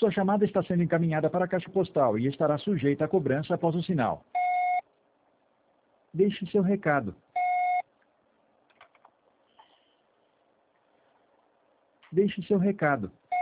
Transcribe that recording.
Sua chamada está sendo encaminhada para a caixa postal e estará sujeita a cobrança após o sinal. Deixe seu recado. Deixe seu recado.